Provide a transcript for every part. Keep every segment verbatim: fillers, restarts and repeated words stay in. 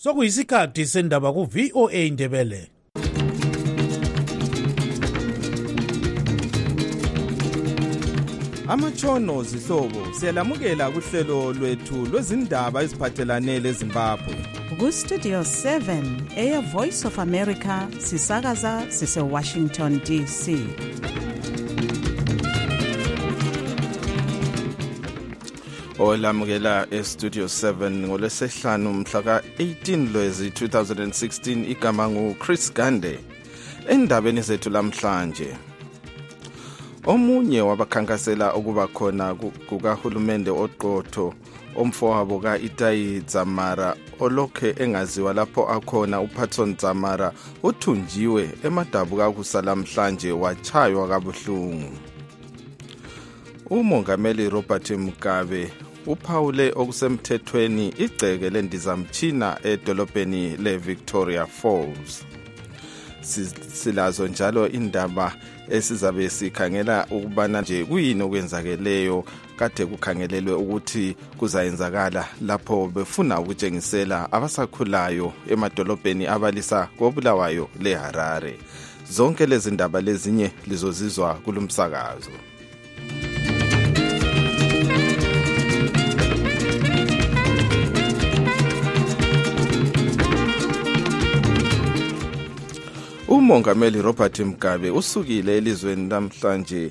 Sokuyisikhathi sendaba ku V O A Ndebele. Amatshono zihlobo siyalamukela kuhlelo lwethu lwezindaba eziphathelane leZimbabwe. Ku Studio seven, Air Voice of America, sisakaza sise Washington D C. Olamukela e Studio seven ngolwesihlanu mhla ka eighteen Lwezi two thousand sixteen, igama ngu Chris Gande. Endabeni zethu lamhlanje, omunye wabakhankasela ukuba khona kukahulumende oqotho omfowabo kaItayi Dzamara olokhe engaziwa lapho akhona uPatson Dzamara uthunjiwe emadabuka kusalamhlanje wachaywa kabuhlungu. Umongameli Robert Mugabe uphawule okusemthethweni igceke lendizamtshina edolobheni leVictoria Falls. Silazo njalo indaba esizabe sikhangela ukubana nje kuyini okwenzakeleyo kade kukhangelelwe ukuthi kuzayenzakala lapho befuna ukutshengisela abasakhulayo emadolobheni abalisa koBulawayo leHarare. Zonke lezi ndaba lezinye lizozizwa kulumsakazo. Umongameli Robert Mugabe usukile elizweni namhlanje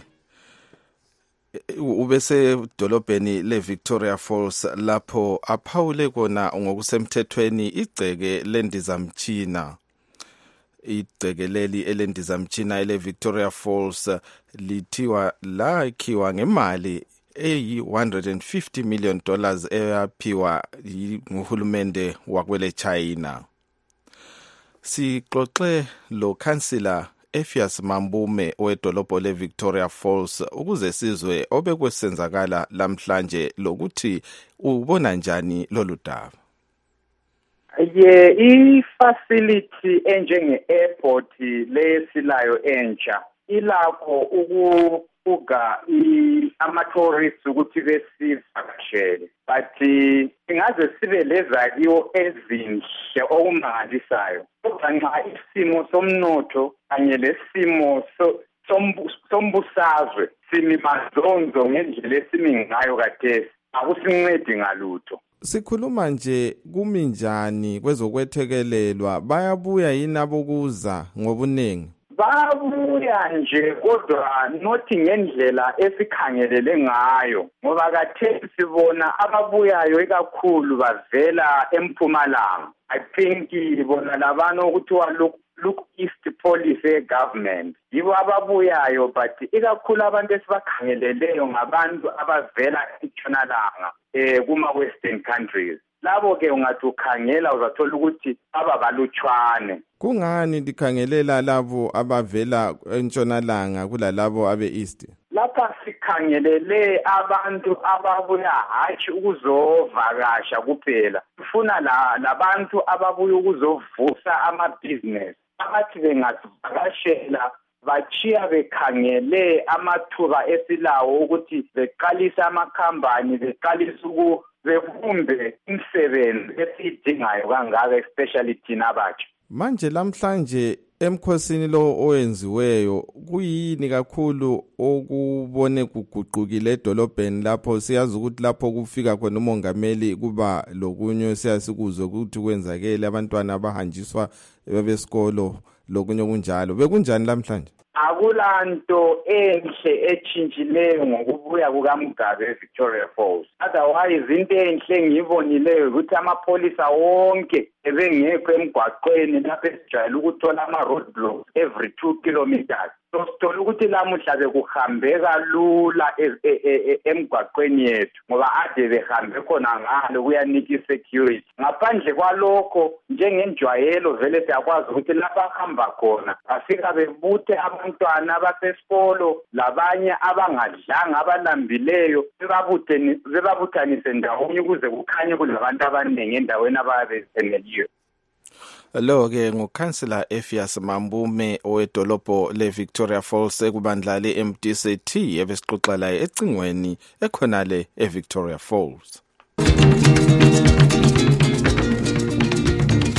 ubese dolobheni leVictoria Falls lapho aphawule kona ngokusemthethweni igceke lendizamtshina. Igceke leli elendizamtshina eleVictoria Falls lithiwa lakhiwa ngemali eyi one hundred fifty million dollars eyaphiwa nguhulumende wakwele China. Sixoxe lo Councillor Ephias Mambume wedolobho leVictoria Falls ukuze sizwe obekwesenzakala lamhlanje lokuthi ubona njani lolu daba. Ye i-facility enjenge airport lesilayo entsha ilakho ukubuka ama-tourists ukuthi besivakashele, but ingaze sibe lezakhiwo ezinhle okumangalisayo. Kodwa nxa isimo somnotho kanye lesimo sombusazwe simi mazonzo ngendlela esimi ngayo khathesi akusincedi ngalutho. Sikhuluma nje kumi njani kwezokwethekelelwa, bayabuya yini abokuza ngobunengi? Babuya nje kodwa nothi ngendlela esikhangelele ngayo, ngoba khathesi sibona ababuyayo ikakhulu bavela eMpumalanga. I think bona labana ukuthiwa look look east police government yibo ababuyayo, but ikakhulu abantu esibakhangeleleyo ngabantu abavela eNtshonalanga eh kuma western countries. Labo ke ungathi ukhangela uzathola ukuthi ababalutshwane. Kungani likhangelela labo abavela eNtshonalanga kulalabo abe east? Lapha sikhangelele abantu ababuya hatshi ukuzovakasha kuphela. Sifuna la labantu ababuya ukuzovusa ama-business. Abathi bengasivakashela bachiya bekhangele amathuba esilawo ukuthi beqalisa amakhampani, beqalisa uku bebumbe imsebenzi esiyidingayo kangaka, especially thina abatsha. Manje lamhlanje emkhosini lo owenziweyo kuyini kakhulu okubone kuguqukile edolobheni lapho? Siyazi ukuthi lapho kufika khona umongameli kuba lokunye siyasikuzwe ukuthi kwenzakele abantwana abahanjiswa bebesikolo lokunye kunjalo. Bekunjani lamhlanje? Akulanto enhle echinjileyo ngokubuya kukaMugabe eVictoria Falls. Otherwise into enhle ngiyibonileyo ukuthi amapolisa wonke ebengekho emgwaqweni lapho esijayele ukuthola ama-roadblocks every two kilometers. So sithola ukuthi lamuhla bekuhambeka lula emgwaqweni yethu ngoba ade behambe khona ngalo kuyanika i-security. Ngaphandle kwalokho njengenjwayelo vele siyakwazi ukuthi lapha hamba khona bafika bebuthe abantwana abasesikolo labanye abangadlanga abalambileyo bebabuthanise ndawonye ukuze kukhanye kulabantu abaningi endaweni ababezeneliyo. Lo ke nguCouncillor Ephias Mambume owedolobho leVictoria Falls ekubandla le-M D C T ebesixoxa laye ecingweni ekhonale eVictoria Falls.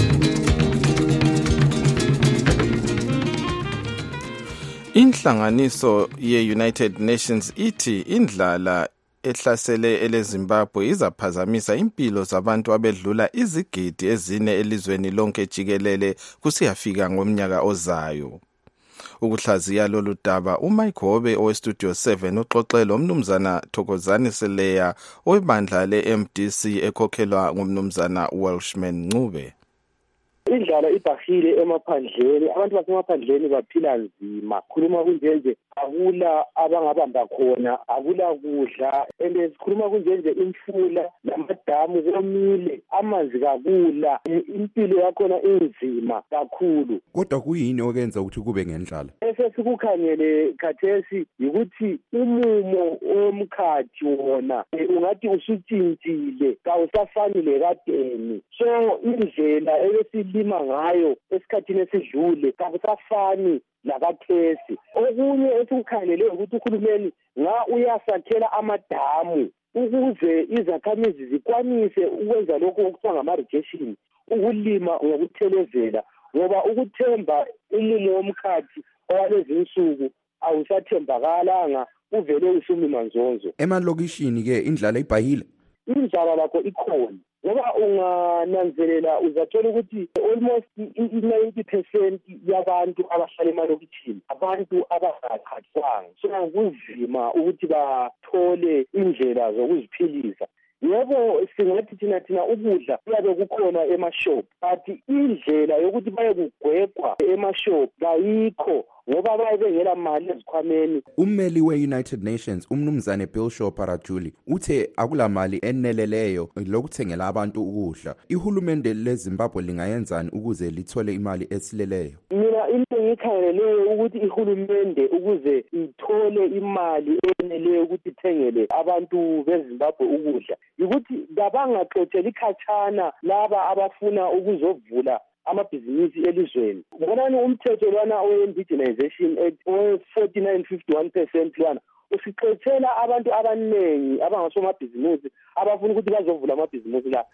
Inhlanganiso ye-United Nations ithi indlala ehlasele eleZimbabwe izaphazamisa impilo zabantu abedlula izigidi ezine elizweni lonke jikelele kusiyafika ngomnyaka ozayo. Ukuhlaziya lolu daba uMike Hobe owestudio seven uxoxela umnumzana Thokozani Seleya owebandla le-M D C ekhokhelwa ngumnumzana Welshman Ncube. Indlala ibhahile emaphandleni, abantu basemaphandleni baphila nzima. Khuluma kunjenje akula abangabamba khona, akula kudla, ende sikhuluma kunjenje imfula namadamu komile, amanzi kakula, impilo yakhona inzima kakhulu. Kodwa kuyini okwenza ukuthi kube ngendlala? Esesikukhangele khathesi ukuthi umumo omkhathi wona ungathi usutshintshile, kawusafani lekadeni. So indlela ebesi lima ngayo esikhathini esidlule kakusafani lakathesi. Okunye esikukhangelele ukuthi uhulumeni nga uyasakhela amadamu ukuze izakhamizi zikwanise ukwenza lokho okuthiwa ngama-irrigation, ukulima ngokuthelezela, ngoba ukuthemba umumo womkhathi owalezi insuku awusathembakalanga, uvele usumima nzonzo. Emalokishini ke indlala ibhahile. Indlala lakho ikhona. Ngoba ungananzelela uzathola ukuthi almost ninety percent yabantu abahlala emalokishini abantu abangaqhathwanga. So kunzima ukuthi bathole indlela zokuziphilisa. Yebo singathi thina thina ukudla kuyabe kukhona emashop, but indlela yokuthi baye kugwegwa emashop kayikho ngoba baye bengela mali ezikhwameni. Ummeli we-United Nations umnumzane Bill Shaw Parajuli uthe akula mali eneleleyo lokuthengela abantu ukudla. Ihulumende leZimbabwe lingayenzani ukuze lithole imali esileleyo? Mina into ngikhangeleleyo ukuthi ihulumende ukuze ithole imali eneleyo ukuthi ithengele abantu beZimbabwe ukudla, ukuthi kabangaxotheli ikhatshana laba abafuna ukuzovula amabhizinisi elizweni. Ngibonani umthetho lwana we-Indigenization Act we-forty-nine fifty-one percent lwana usixothela abantu abaningi abangasomabhizinisi abafuna ukuthi bazovula amabhizinisi la.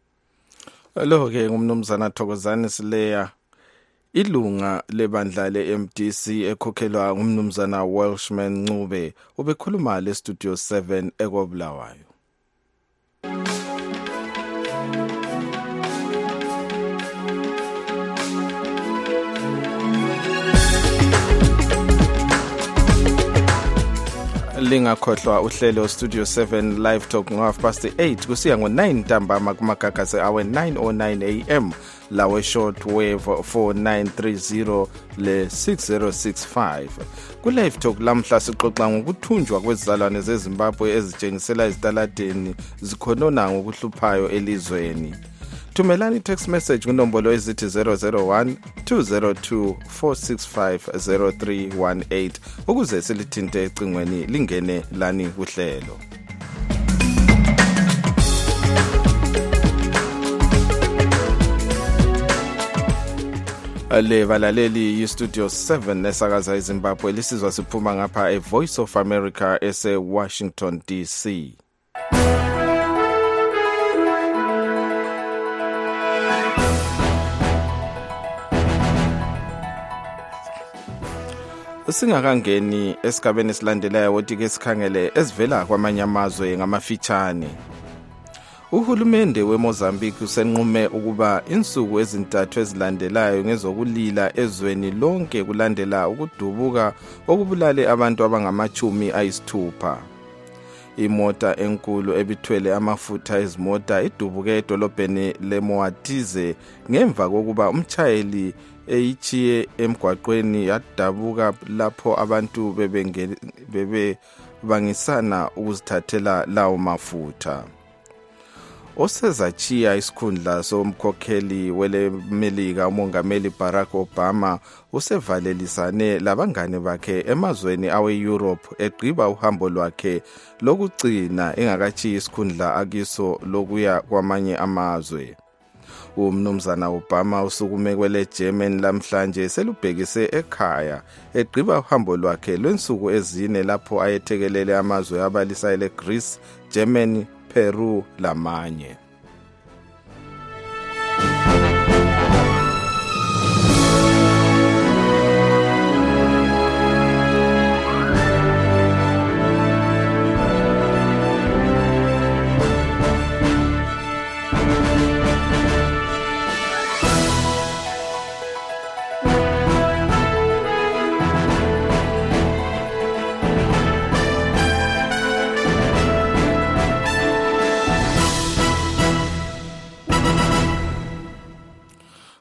Lo ke ngumnumzana Thokozani Seleya, ilunga lebandla le-M D C ekhokhelwa ngumnumzana Welshman Ncube, ubekhuluma le-Studio seven eKobulawayo. Lingakhohlwa uhlelo Studio seven Live Talk ngo-half past eight kusiya ngo-nine ntambama kumagagasi awe nine oh nine a m lawe short wave four nine three zero le six zero six five. Ku-Live Talk lamhla sixoxa ngokuthunjwa kwezizalwane zeZimbabwe ezitshengisela ezitaladeni zikhonona ngokuhluphayo elizweni. Thumelani text message kunombolo ezithi zero zero one two zero two four six five zero three one eight ukuze silithinte ecingweni lingene lani kuhlelo. Ale balaleli yi-Studio seven esakaza eZimbabwe lisizwa siphuma ngapha e-Voice of America ese-Washington D C. Singakangeni esigabeni esilandelayo wothi ke sikhangele esivela kwamanye amazwe ngamafitshane. Uhulumende weMozambique usenqume ukuba insuku ezintathu ezilandelayo ngezokulila ezweni lonke kulandela ukudubuka okubulale abantu abangamachumi ayisithupha. Imota enkulu ebithwele amafutha ezimota idubuke edolobheni leMoatize ngemva kokuba umtshayeli eyichiye emgwaqweni yadabuka lapho abantu bebe bangisana ukuzithathela lawo mafutha. Osezachiya isikhundla somkhokheli welemelika umongameli Barack Obama usevalelisane labangane bakhe emazweni awe-Europe egqiba uhambo lwakhe lokugcina engakachiyi isikhundla akiso lokuya kwamanye amazwe. Umnumzana Obama usukume kwele German lamhlanje selubhekise ekhaya egqiba uhambo lwakhe lwensuku ezine lapho ayethekelele amazwe abalisa ele Greece, Germany, Peru lamanye.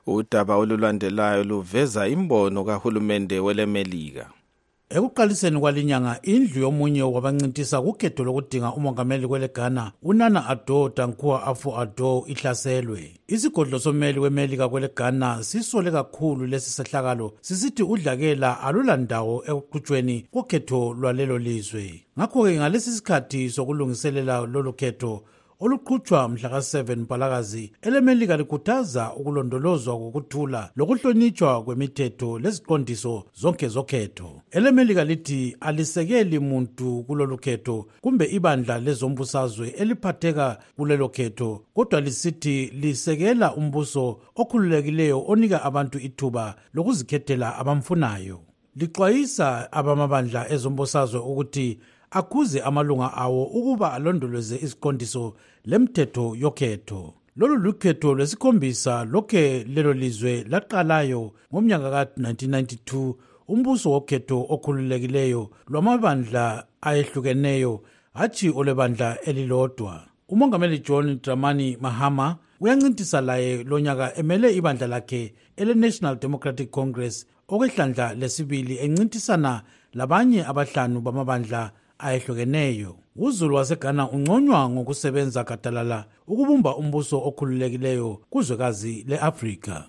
Udaba olulandelayo luveza imbono kahulumende welemelika. Ekuqaliseni kwalinyanga indlu yomunye wabancintisa kukhetho lokudinga umongameli kwele Ghana uNana Addo Dankwa Akufo-Addo ihlaselwe. Isigodlo someli wemelika kwele Ghana sisole kakhulu lesi sehlakalo sisithi udlakela alulandawo ekuqhutshweni kokhetho lwalelo lizwe. Ngakho-ke ngalesi sikhathi sokulungiselela lolu khetho oluqhutshwa mhla ka seven Mpalakazi, elemelika likhuthaza ukulondolozwa kokuthula lokuhlonitshwa kwemithetho leziqondiso zonke zokhetho. Elemelika lithi alisekeli muntu kulolu khetho kumbe ibandla lezombusazwe eliphatheka kulelo khetho, kodwa lisithi lisekela umbuso okhululekileyo onika abantu ithuba lokuzikhethela abamfunayo. Lixwayisa abamabandla ezombusazwe ukuthi akhuze amalunga awo ukuba alondoloze isiqondiso lemthetho yokhetho. Lolu lukhetho lwesikhombisa lokhe lelo lizwe laqalayo ngomnyaka ka nineteen ninety-two, umbuso wokhetho okhululekileyo lwamabandla ayehlukeneyo hatshi olebandla elilodwa. Umongameli John Dramani Mahama uyancintisa laye lonyaka emele ibandla lakhe ele National Democratic Congress okwehlandla lesibili encintisana labanye abahlanu bamabandla ayehlukeneyo. UZulu waseGhana ungconywa ngokusebenza gadalala ukubumba umbuso okhululekileyo kuzwekazi leAfrika.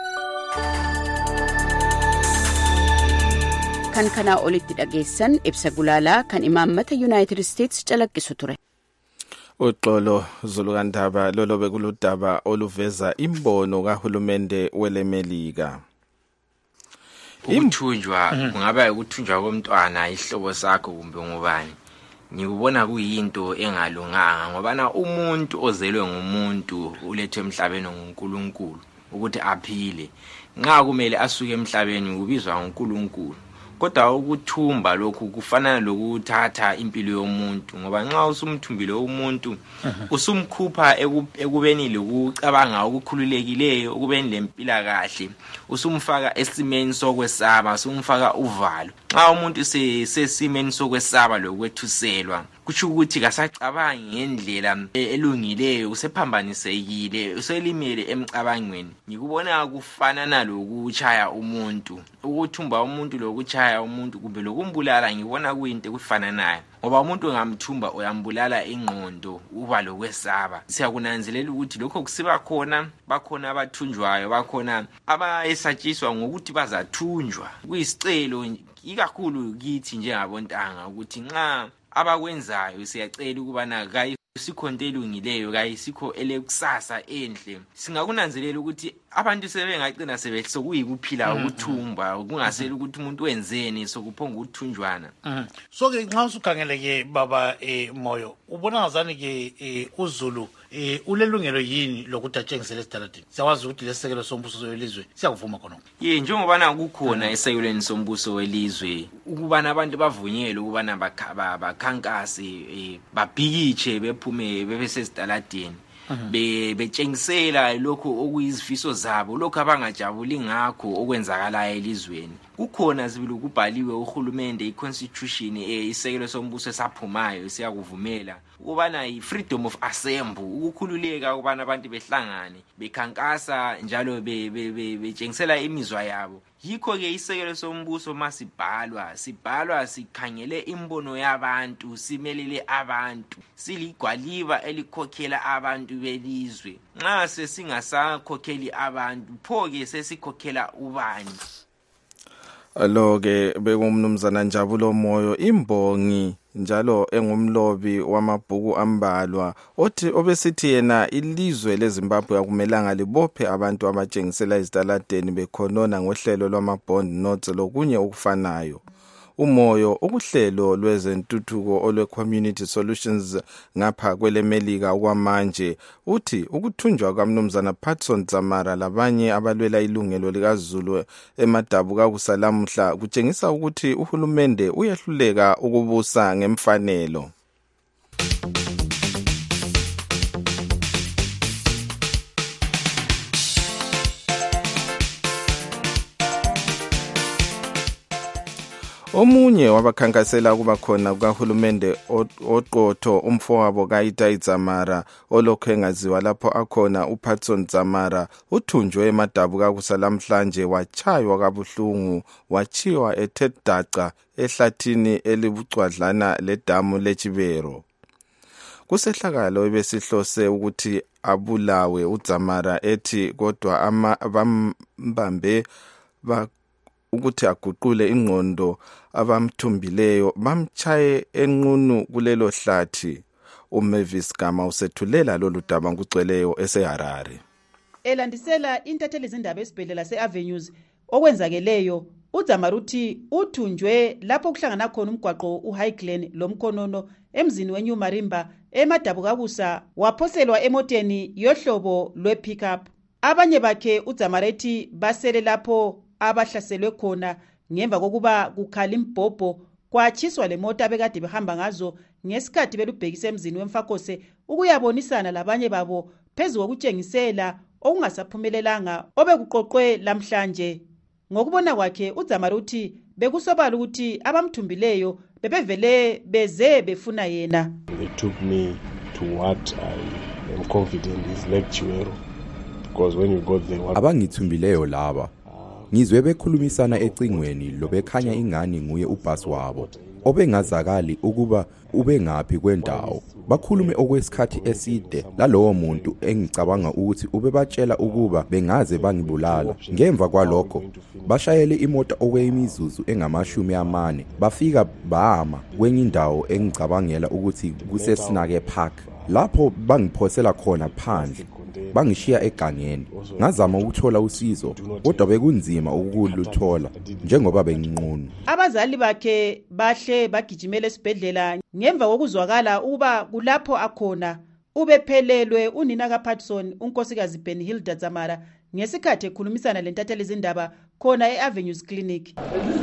Kan kana olitti dhageessan ibsa gulaalaa kan imaammata United States calaqqisu ture. Uxolo Zulu kandaba lolo bekuludaba oluveza imbono kahulumende welemelika. Ukuthunjwa kungaba ukuthunjwa komntwana ihlobo sakho kumbe ngubani. Ngikubona kuyinto engalunganga ngoba na umuntu ozelwe ngumuntu ulethwe emhlabeni nguNkulunkulu ukuthi aphile. Nxa kumele asuke emhlabeni kubizwa nguNkulunkulu. Kodwa ukuthumba lokhu kufanana lokuthatha impilo yomuntu ngoba nxa usumthumbile umuntu usumkhupha ekubeni lokucabanga ukukhululekileyo ukubeni lempila kahle, usumfaka esimeni sokwesaba, usumfaka uvalo. Nxa umuntu sesimeni sokwesaba lokwethuselwa kutsho ukuthi kasacabangi ngendlela elungileyo, usephambanisekile, uselimele emcabangweni. Ngikubona kufanana lokuchaya umuntu, ukuthumba umuntu lokuchaya umuntu kumbe lokumbulala. Ngibona kuyinto kufananayo ngoba umuntu ongamthumba uyambulala ingqondo uba lokwesaba. Siyakunanzelela ukuthi lokho kusiba khona, bakhona abathunjwayo, bakhona abayesatshiswa ngokuthi bazathunjwa. Kuyisicelo ikakhulu kithi njengabontanga ukuthi nxa abakwenzayo siyacela ukubana kayi sikhonto elungileyo, kayi sikho elekusasa enhle. Singakunanzelela ukuthi abantu sebengagcina sebesokuyikuphila ukuthumba, kungasela ukuthi umuntu wenzeni sokuphonga ukuthunjwana. So ke nxa usukhangeleke baba eh Moyo, ubona ngazani ke eh uZulu eh ulelungelo yini lokuthi atshengisele esidaladeni? Siyawazi ukuthi lesekelo sombuso welizwe siyakuvuma khona. Ye njengobana kukhona esekelweni sombuso welizwe ukubana abantu bavunyelwe ukubana bakhankase babhikiche bephume bebesesidaladeni. be betshengisela lokho okuyizifiso zabo, lokho abangajabuli ngakho okwenzakala elizweni. Kukhona zibili kubhaliwe uhulumende iconstitution isekelo sombuso esaphumayo siyakuvumela ukubana i-freedom of assembly, ukukhululeka ukubana abantu behlangane bekhankasa njalo betshengisela imizwa yabo. Yikho ke isekelo sombuso masibhalwa sibhalwa sikhangele imbono yabantu, simelele abantu, siligwaliba elikhokhela abantu belizwe. Nxa sesingasakhokheli abantu pho ke sesikhokhela ubani? Aloke bekumnumzana Njabulo Moyo, imbongi njalo engumlobi wamabhuku ambalwa, othi obesithi yena ilizwe leZimbabwe akumelanga libophe abantu abatshengisela izidaladeni bekhonona ngohlelo lwama-bond notes lokunye okufanayo. Umoyo ukuhlelo lwezentuthuko olwe community solutions ngapha kwelemelika okwamanje uthi ukuthunjwa kaMnumzana Patson Dzamara labanye abalwela ilungelo likaZulu emadabuka kusalamuhla kutshengisa ukuthi uhulumende uyahluleka ukubusa ngemfanelo. Omunye wabakhankasela kuba khona kukahulumende oqotho umfowabo kaItai Dzamara olokhu engaziwa lapho akhona uPatson Dzamara uthunjwe emadabu kakusalamhlanje wachaywa kabuhlungu wachiwa eThedaca ehlathini elibucwadlana ledamu leChibero. Kusehlakalo ebesihlose ukuthi abulawe uDzamara ethi kodwa abambambe ba ukuthi aguqule ingqondo abamthumbileyo bamchaye enqunu kulelo hlathi. uMavis Gama usethulela lolu daba ngugcweleyo eseHarare. Elandisela intatheli izindaba esibhedlela seAvenues okwenzakeleyo uDzamara uthi uthunjwe lapho kuhlangana khona umgwaqo uHighglen lomkhonono emzini weNew Marimba emadabu kakusa waphoselwa emoteni yohlobo lwe-pickup. Abanye bakhe uDzamara ethi basele lapho abahlaselwe khona ngemva kokuba kukhala imbhobho kwachiswa lemota abekade behamba ngazo ngesikhathi belubhekise emzini wemfakose ukuyabonisana labanye babo phezu kokutshengisela okungasaphumelelanga obekuqoqwe lamhlanje. Ngokubona kwakhe uDzamara uthi bekusobala ukuthi abamthumbileyo bebevele beze befuna yena. They took me to what I am confident is Lake Chiwero because when you got there abangithumbileyo laba ngizwe bekhulumisana ecingweni lobekhanya ingani nguye ubhasi wabo obengazakali ukuba ubengaphi kwendawo. Bakhulume okwesikhathi eside lalowo muntu engicabanga ukuthi ubebatshela ukuba bengaze bangibulala. Ngemva kwalokho bashayele imoto okwemizuzu engamashumi amane bafika bahama kwenye indawo engicabangela ukuthi kuseSinake Park. Lapho bangiphosela khona phandle bangishiya egangeni. Ngazama ukuthola usizo kodwa bekunzima ukuluthola njengoba benginqunu. Abazali bakhe bahle bagijimela esibhedlela ngemva kokuzwakala ukuba kulapho akhona ubephelelwe unina kaPatson unkosikazi Benhilda Dzamara ngesikhathi ekhulumisana lentatheli izindaba khona eAvenues Clinic.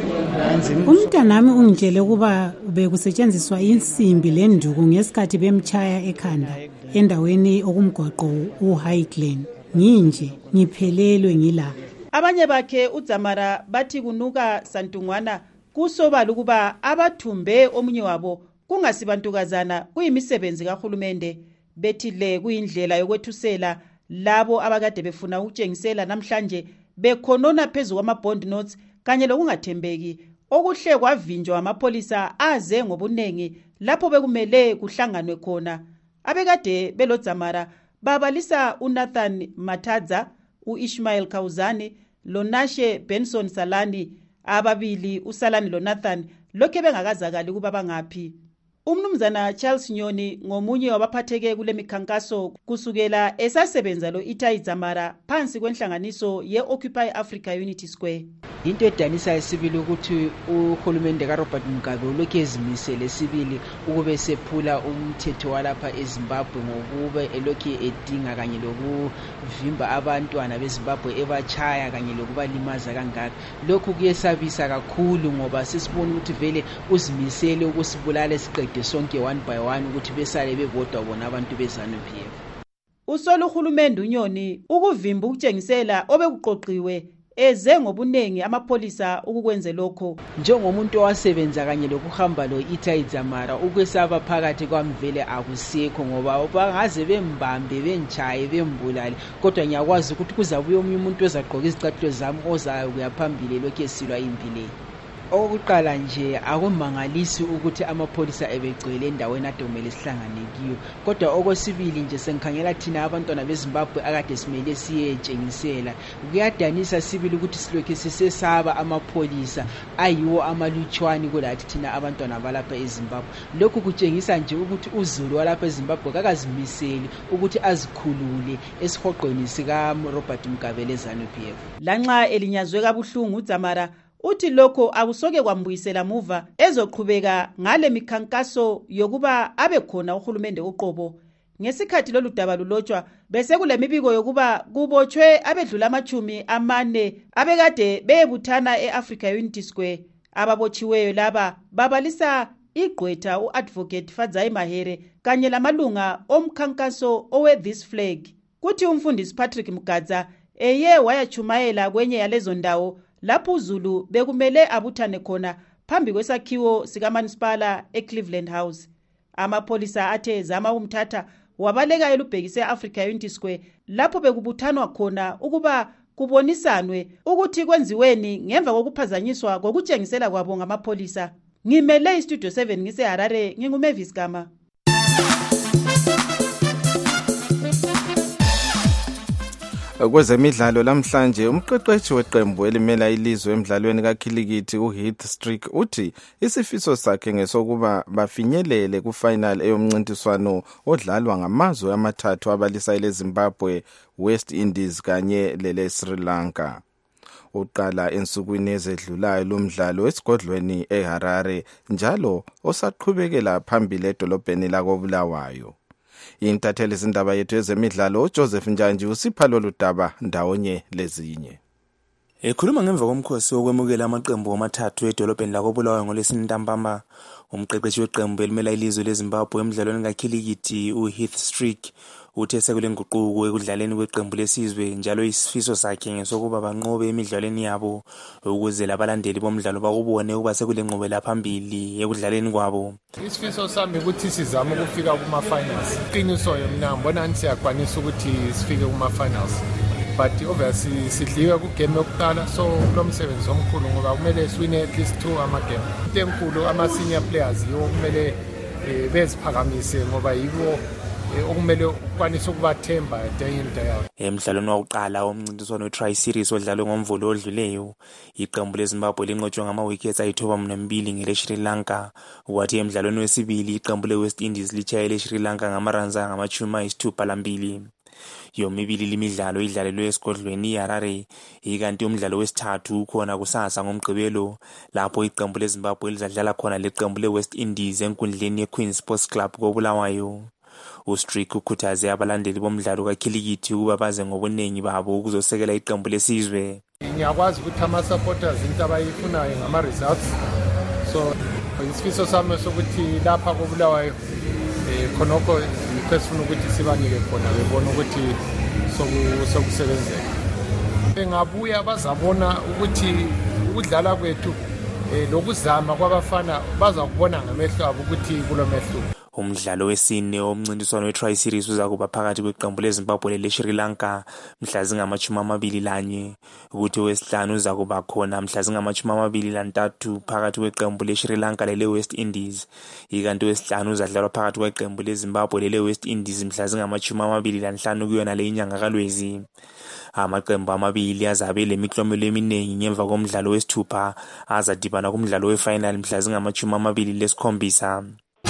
Umntanami ungitshele ukuba bekusetshenziswa insimbi lenduku ngesikhathi bemchaya ekhanda endaweni okumgwaqo uHighglen. Nginje ngiphelelwe ngila. Abanye bakhe uDzamara bathi kunuka santungwana kusobala ukuba abathumbe omunye wabo kungasibantukazana kuyimisebenzi kahulumende bethi le kuyindlela yokwethusela labo abakade befuna ukutshengisela namhlanje bekhonona phezu kwama-bond notes kanye lokungathembeki okuhle kwavinjwa amapolisa aze ngobunengi lapho bekumele kuhlanganwe khona. Abekade beloDzamara babalisa uNathan Matadza, uIshmael Khawuzani loNashe Benson Salani. Ababili uSalani loNathan lokhe bengakazakali kuba bangaphi. Umnumzana Charles Nyoni ngomunye wabaphatheke kule mikhankaso kusukela esasebenza lo Itai Dzamara phansi kwenhlanganiso ye-Occupy Africa Unity Square. Into edanisa esibili ukuthi uhulumende kaRobert Mugabe ulokhu ezimisele sibili ukube sephula umthetho walapha eZimbabwe ngokube elokhu edinga kanye lokuvimba abantwana beZimbabwe ebachaya kanye lokubalimaza kangaka. Lokhu kuyesabisa kakhulu ngoba sisibona ukuthi vele uzimisele ukusibulala esiqede sonke one by one ukuthi besale bebodwa bona abantu beZANU-P F. Usola uhulumende uNyoni ukuvimba ukutshengisela obekuqoqiwe eze ngobunengi amapolisa ukukwenze lokho. Njengomuntu owasebenza kanye lokuhamba lo Itai Dzamara ukwesaba phakathi kwamvele akusekho ngoba bangaze bembambe bentshaye bembulale kodwa ngiyakwazi ukuthi kuzabuya omunye umuntu ozagqoka izicathulo zami ozayo kuyaphambili lokho esilwa impilo. Okuqala nje akumangalisi ukuthi amapolisa ebegcwele endaweni adomele sihlangane kiyo kodwa okwesibili nje sengikhangela thina abantwana beZimbabwe akade simele siyetshengisela kuyadanisa sibili ukuthi silokhe sisesaba amapolisa ayiwo amalutshwani kulathi thina abantwana balapha eZimbabwe. Lokhu kutshengisa nje ukuthi uZulu walapha eZimbabwe kakazimiseli ukuthi azikhulule esihoqweni sika Robert Mugabe leZANU-P F. Lanxa elinyazwe kabuhlungu uDzamara uthi lokho akusoke kwambuyisela muva ezoqhubeka ngale mikhankaso yokuba abe khona uhulumende uqobo. Ngesikhathi lolu daba lulotshwa bese kule mibiko yokuba kubotshwe abedlula amachumi amane abekade beyebuthana eAfrica Unity Square. Ababotshiweyo laba babalisa igqwetha uAdvocate Fadzai Mahere kanye lamalunga omkhankaso owe This Flag. Kuthi umfundisi Patrick Mugadza eye wayachumayela kwenye yalezo ndawo lapho uZulu bekumele abuthane khona phambi kwesakhiwo sikaManisipala eCleveland House. Amapholisa athe zama umthatha wabaleka elubhekise eAfrica Unity Square lapho bekubuthanwa khona ukuba kubonisanwe ukuthi kwenziweni ngemva kokuphazanyiswa kokutshengisela kwabo ngamapholisa. Ngimele iStudio seven ngiseHarare, nginguMavis Gama. Kwezemidlalo lamhlanje umqeqeshi weqembu elimela ilizwe emidlalweni kaKhilikithi uHeath Streak uthi isifiso sakhe ngesokuba bafinyelele kufinal eyomncintiswano odlalwa ngamazwe amathathu abalisa leZimbabwe, West Indies kanye lele Sri Lanka. Uqala ensukwini ezedlulayo lomdlalo esigodlweni eHarare njalo osaqhubekela phambili edolobheni lakoBulawayo. Intatheli izindaba yethu ezemidlalo uJoseph Njanji usipha lolu daba ndawonye lezinye. Ekhuluma ngemva komkhosi wokwemukela amaqembu amathathu edolobheni lakoBulawayo ngolesine ntambama, umqeqeshi weqembu elimela ilizwe leZimbabwe emidlalweni kaKhilikithi uHeath Streak uthe sekule nguquko ekudlaleni kweqembu lesizwe njalo isifiso sakhe ngesokuba banqobe emidlalweni yabo ukuze labalandeli bomdlalo bakubone ukuba sekule nqobela phambili ekudlaleni kwabo. Isifiso sami ukuthi sizame ukufika kuma finals. Iqiniso mina ngibona siyakwanisa ukuthi sifike kuma finals. But obviously sidliwe ku game yokuqala, so lo msebenzi omkhulu ngoba kumele siwine at least two ama game. Into enkulu ama senior players yo kumele beziphakamise ngoba yibo okumele ukwanisa ukubathemba day in day out. Emidlalweni wokuqala omncintiswano we-Tri Series odlalwe ngomvulo odluleyo, iqembu leZimbabwe linqotshwe ngama-wickets ayithoba mbili ngele Sri Lanka, kwathi emidlalweni wesibili iqembu le-West Indies lichaya le Sri Lanka ngamaranza ngamachumi ayisithupha lambili. Yomibili limidlalo idlalelwe esigodlweni iHarare, ikanti umdlalo wesithathu ukhona kusasa ngomgqibelo lapho iqembu leZimbabwe lizadlala khona leqembu le-West Indies enkundleni yeQueen Sports Club koBulawayo. uStreak ukhuthaze abalandeli bomdlalo kaKhilikithi ukuba baze ngobuningi babo ukuzosekela iqembu lesizwe. Ngiyakwazi ukuthi ama supporters into abayifunayo ngama results, so isifiso sami sokuthi lapha koBulawayo eh khonoko ngifuna ukuthi sibanike khona bebona ukuthi sokusebenzela. Bengabuya bazabona ukuthi ukudlala kwethu eh lokuzama kwabafana bazakubona ngamehlo abo ukuthi kulomehlo. Umdlalo wesine omncintiswano we-Tri Series uzakuba phakathi kweqembu leZimbabwe le-Sri Lanka mhla zingamachumi amabili lanye, ukuthi wesihlanu uzakuba khona mhla zingamachumi amabili lantathu phakathi kweqembu le-Sri Lanka lele-West Indies, ikanti wesihlanu uzadlalwa phakathi kweqembu leZimbabwe lele-West Indies mhla zingamachumi amabili lanhlanu kuyona le inyanga kaLwezi. Amaqembu amabili azabe lemiklomelo eminingi ngemva komdlalo wesithupha azadibana kumdlalo wefinal mhla zingamachumi amabili lesikhombisa.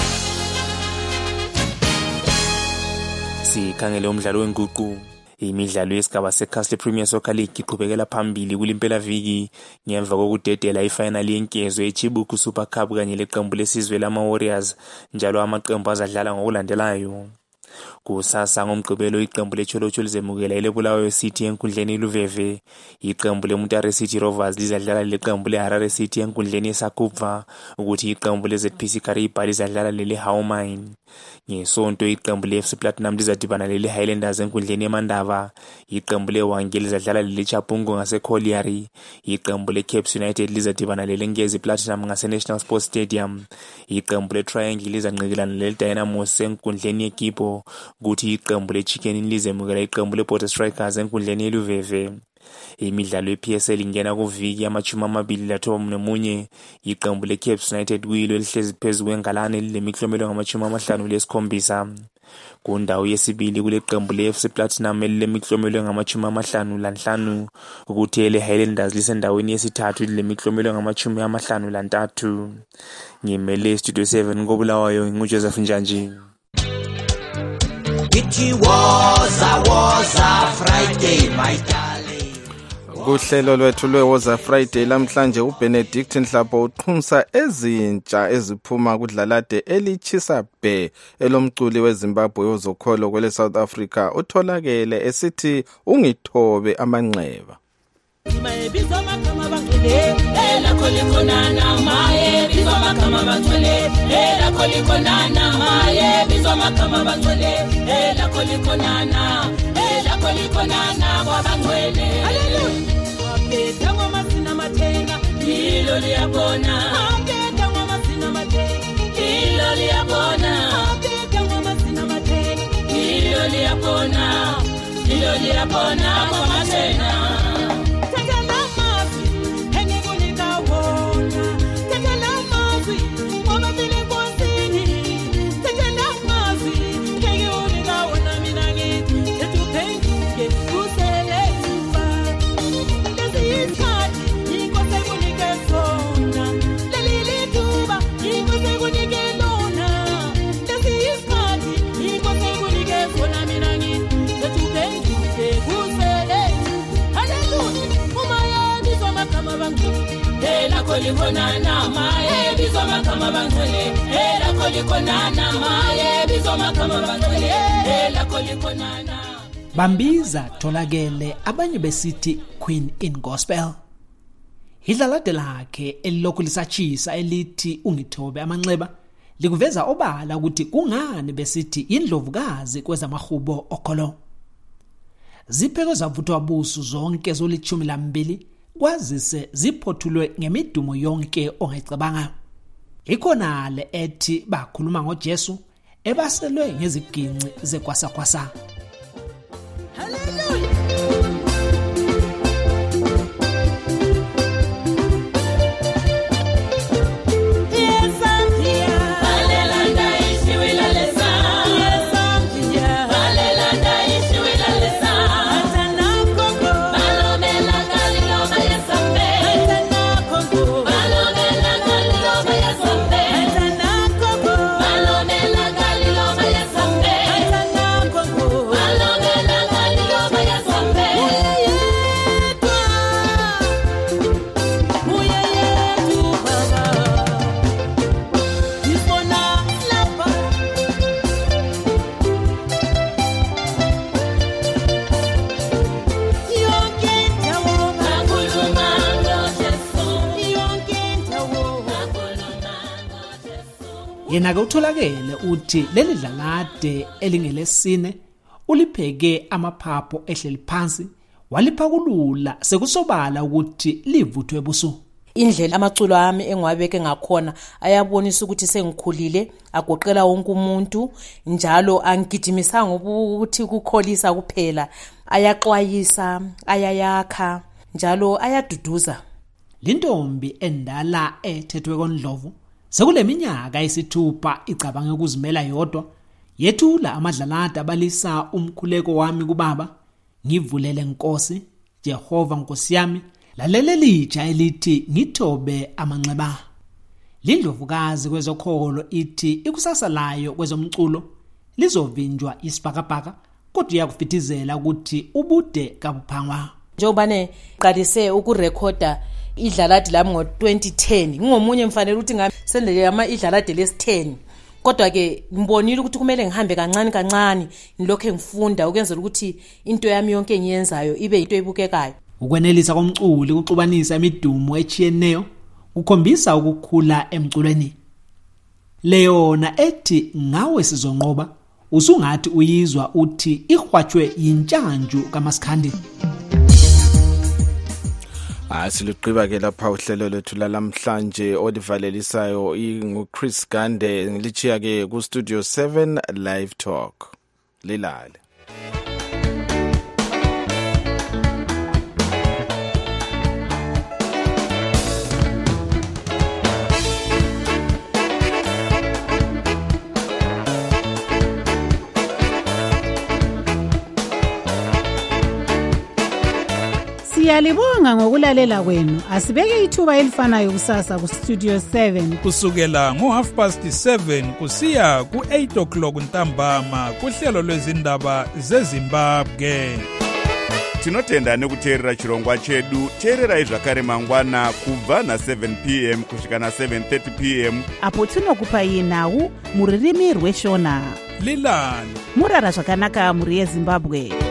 Sikhangele umdlalo wenguqu. Imidlalo yesigaba seCastle Premier Soccer League iqhubekela phambili kulimpela viki ngemva kokudedela ifinal yenkezo eChibuku Super Cup kanye leqembu lesizwe lama Warriors, njalo amaqembu azadlala ngokulandelayo. Kusasa ngomgqibelo iqembu leCholocho lizemukela eleBulawayo City enkundleni iLuveve, iqembu leMutare City Rovers lizadlala leqembu leHarare City enkundleni yeSakubva, ukuthi iqembu leZPC Kariba lizadlala leleHaumine. Ngesonto iqembu leF C Platinum lizadibana leleHighlanders enkundleni eMandava, iqembu leWange lizadlala leleChabungo ngaseColiari, iqembu leCaps United lizadibana leleNgezi Platinum ngaseNational Sports Stadium, iqembu leTriangle lizanqikilana leleDynamos enkundleni yeKipo, kuthi iqembu leChicken lizemukela iqembu leBorder Strikers enkundleni yeLuveve. Imidlalo ye-P S L ingena kuviki amachumi amabili lathoba nomunye, iqembu leCaps United kuyilo elihlezi phezu kwengalane lilemiklomelo ngamachumi amahlanu lesikhombisa. Kundawo yesibili kule qembu le-F C Platinum elilemiklomelo ngamachumi amahlanu lanhlanu, ukuthi eleHighlanders lisendaweni yesithathu lilemiklomelo ngamachumi amahlanu lantathu. Ngimele Studio seven koBulawayo nguJoseph Njanji. It was a was a Friday my darling. Kuhlelo lwethu lweWoza Friday lamhlanje uBenedict Nhlapho uqhumsa ezintsha eziphuma kudlalade elichisa bhe elomculi weZimbabwe ozokholo kwele South Africa utholakele esithi ungithobe amanxeba. Bizwa magama bangcwele ela kholikonana maye bizwa magama bangcwele ela kholikonana maye bizwa magama bangcwele ela kholikonana ela kholikonana kwabangcwele. Haleluya. Waphetha ngomasina mathenga yilo liyabona. yakona iloli yakona kwa matena Kolikonana maye bizoma kama bangcwele ela kolikonana maye bizoma kama bangcwele ela kolikonana Bambiza tholakele abanye besithi Queen in Gospel. Idlalade lakhe elilokhu lisachisa elithi ungithobe amanxeba likuveza obala ukuthi kungani besithi indlovukazi kwezamahubo okholo. Zipheko zavuthwa abusu zonke zolithumi lambili kwazise ziphothulwe ngemidumo yonke ongayicabanga. Ikhonale ethi bakhuluma ngoJesu ebaselwe ngeziginci zekwasakwasa. Hallelujah. Yena ke utholakele uthi leli dlalade elingelesine ulipheke amaphapho ehleli phansi waliphakulula sekusobala ukuthi livuthwe ebusuku. Indlela amaculo ami engwabeke ngakhona ayabonisa ukuthi sengikhulile agoqela wonke umuntu njalo angigidimisa ngokuthi ukukholisa kuphela ayaxwayisa ayayakha njalo ayaduduza. Lintombi endala ethethwe koNdlovu sekuleminyaka isithupha icabanga ukuzimela yodwa yethula amadlalada abalisa umkhuleko wami kubaba ngivulele Nkosi Jehova Nkosi yami lalele lija elithi ngithobe amanxeba. Lindlovukazi kwezokholo ithi ikusasa layo kwezomculo lizovinjwa isibhakabhaka kodwa yakufitizela ukuthi ubude kabuphangwa. Njobane qalise ukurekhoda idlaladi lami ngo twenty ten ngingomunye mfanele ukuthi ngami sendele ama idlaladi lesi ten kodwa ke ngibonile ukuthi kumele ngihambe kancane kancane ngilokho ngifunda ukwenzela ukuthi into yami yonke engiyenzayo ibe into ebukekayo. Ukwenelisa komculi ukuxubanisa imidumo echiyeneyo ukhombisa ukukhula emculweni. Leona ethi ngawe sizonqoba usungathi uyizwa uthi ihwatshwe yintshanju kaMasikhandi. Asiluqiba ke lapha uhlelo lethu lalamhlanje olivalelisayo inguChris Gande ngilichiya ke ku Studio seven Live Talk. Lilale. Siyalibonga ngokulalela kwenu. Asibeke ithuba elifanayo kusasa ku Studio seven kusukela ngo half past seven kusiya ku eight o'clock ntambama kuhlelo lwezindaba zeZimbabwe. Tinotenda nekuteerera chirongwa chedu. Teererai zvakare mangwana kubva na seven p m kusvika na seven thirty p m apo tinokupa nhau muririmi rweshona. Lilani murara zvakanaka muri yeZimbabwe.